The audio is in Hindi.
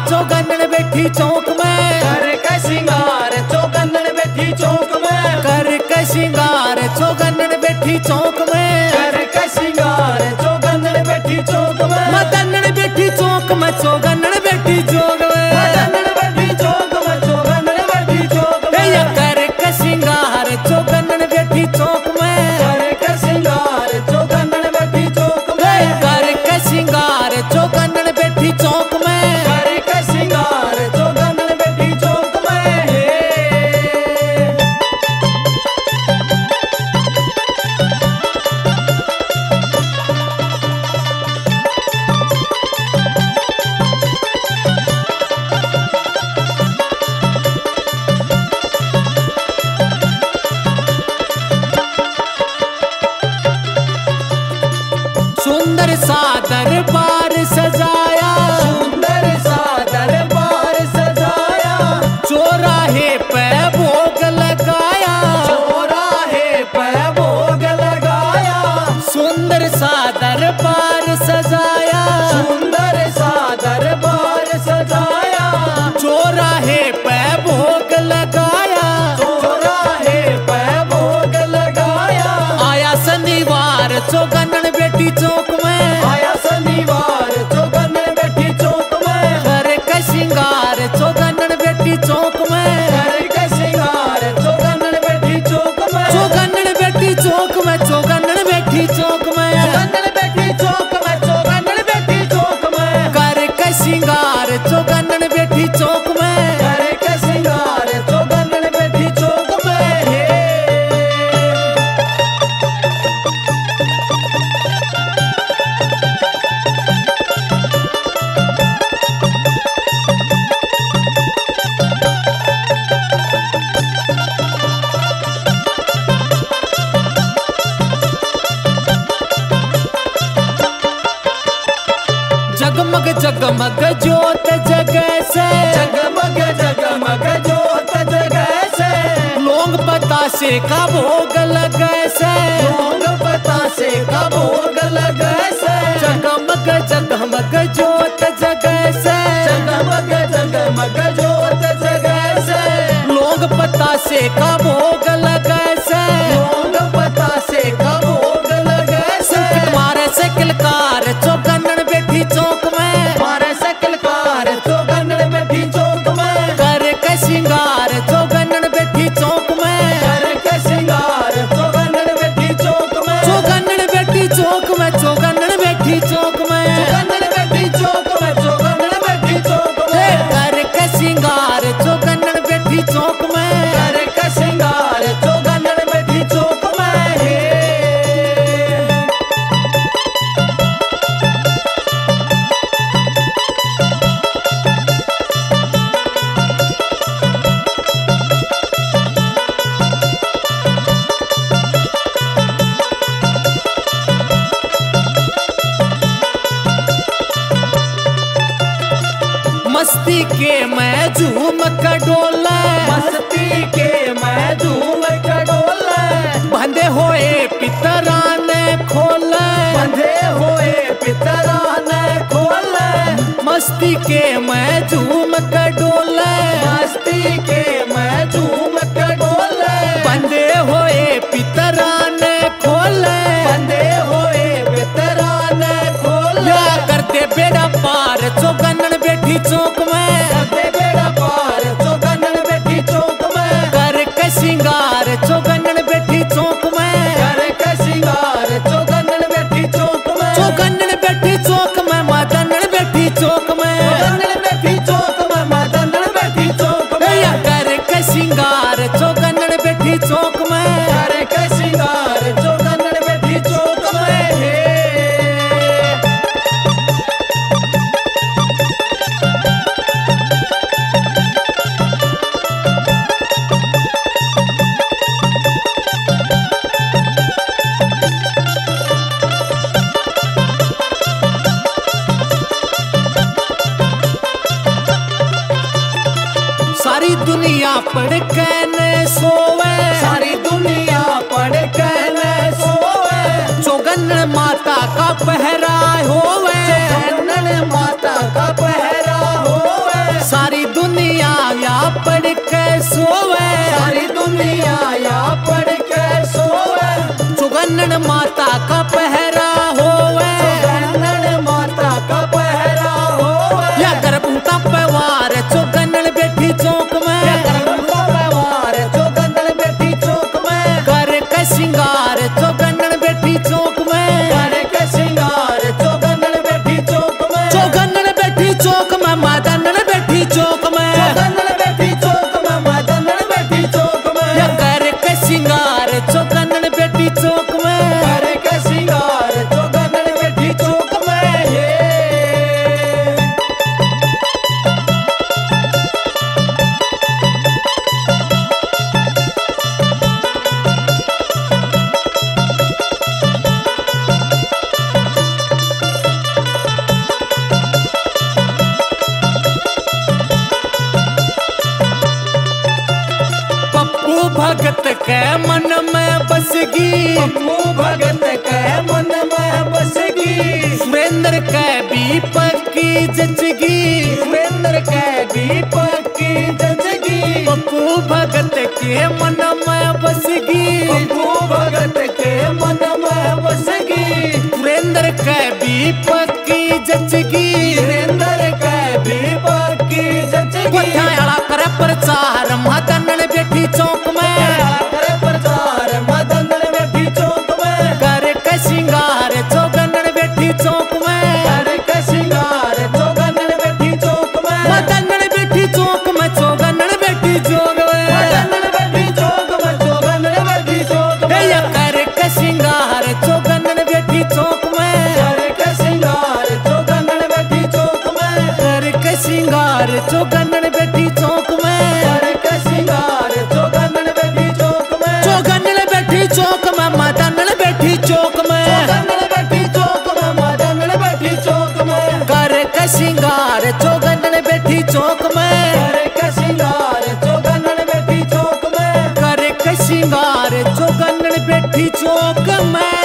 चौगन्नन बैठी चौक में, करके सिंगार चौगन्नन बैठी चौक में, करके सिंगार चौगन्नन बैठी चौक में, करके सिंगार चौगन्नन बैठी चौक में, मदनन बैठी चौक में, चौगन्नन बैठी चौक में, मदनन बैठी चौक में, चौगन्नन बैठी चौक में, या करके सिंगार चौगन्नन बैठी चौक में, करके सिंगार चौगन्नन बैठी चौक में, करके सिंगार चौगन्नन बैठी चौक में, करके सिंगार चौगन्नन बैठी चौक में। सुंदर सा दरबार सजाया, सुंदर सा दरबार सजाया, चौराहे पे भोग लगाया, चौराहे पे भोग लगाया, सुंदर सा दरबार सजाया, सुंदर सा दरबार सजाया, चौराहे पे भोग लगाया, चौराहे पे भोग लगाया, आया शनिवार चौगन्नन बैठी चौक में, आया शनिवार चौगन्नन बैठी चौक में, करके सिंगार चौगन्नन बैठी चौक में, करके सिंगार चौगन्नन बैठी चौक में, चौगन्नन बैठी चौक में, चौगन्नन बैठी चौक में, चौगन्नन बैठी चौक में, चौगन्नन बैठी चौक में, करके सिंगार चौगन्नन बैठी चौक में, करके सिंगार चौगन्नन बैठी चौक में। जगमग जगमग ज्योत जगह से, जगमग जगमग ज्योत जगह से, लौंग बतासे का भोग लगे से, लौंग बतासे का भोग लगे से, जगमग जगमग ज्योत जगह से, जगमग जगमग ज्योत जगह से, लौंग बतासे का भोग लगे से, लौंग बतासे का भोग लगे से, संकट मारे से किलकार चौगन्नन बैठी चौक में, मारे सकलकार चौगन्नन बैठी चौक में, करके सिंगार चौगन्नन बैठी चौक में, करके सिंगार चौगन्नन बैठी चौक में, चौगन्नन बैठी चौक में, चौगन्नन बैठी चौक में, चौगन्नन बैठी चौक में, चौगन्नन बैठी चौक में, करके सिंगार चौगन्नन बैठी चौक में, करके सिंगार चौगन्नन बैठी चौक में। मस्ती के मैं झूम का डोला, मस्ती के मैं झूम का डोला, बंधे होए पितरा ने खोला, बंधे हुए पितरा ने खोला, मस्ती के मैं झूम का डोला, मस्ती के मैं झूम का डोला, बंधे होए पितरा ने खोला, बंधे हुए पितरा ने खोला, या करते बेड़ा पार चौगन्नन बैठी चौक में, करते बेड़ा पार चौगन्नन बैठी चौक में, करके सिंगार चौगन्नन बैठी चौक में, करके सिंगार चौगन्नन बैठी चौक में, चौगन्नन बैठी चौक में, मदनन बैठी चौक में, चौगन्नन बैठी चौक में, मदनन बैठी चौक में, या करके सिंगार चौगन्नन बैठी चौक में, करके सिंगार चौगन्नन बैठी चौक में। सारी दुनिया पढ़ के न सोवे, सारी दुनिया पढ़ के न सोवे, चौगन्नन माता का पहरा होवे, चौगन्नन माता का पहरा होवे, के मन में बसगी, पप्पू भगत के मन में बसगी, सुरेंद्र के भी पक्की जचगी, सुरेंद्र के भी पक्की जचगी, पप्पू भगत के मन में बसगी, पप्पू भगत के मन में बसगी, सुरेंद्र के भी पक्की जचगी, सुरेंद्र के भी पक्की जचगी। कोठ्याला कर प्रचार मदनन बैठी चौक में, करे प्रचार मदनन बैठी चौक में, कर के सिंगार चौगनन बैठी चौक में, करे के सिंगार चौगनन बैठी चौक में, मदनन बैठी चौक में, चौगनन बैठी चौक में, मदनन बैठी चौक में, चौगनन बैठी चौक में, या कर के सिंगार चौगनन बैठी चौक में, करे के सिंगार चौगनन बैठी चौक में, कर के सिंगार चौगनन बैठी चौक में, करे के सिंगार चौगनन बैठी चौक में, चौगनन बैठी चौक में, मदनन बैठी चौक में, चौगनन बैठी चौक में, मदनन बैठी चौक में, कर के सिंगार चौगनन बैठी चौक में, करे के सिंगार चौगनन बैठी चौक में, कर के सिंगार चौगनन बैठी चौक में।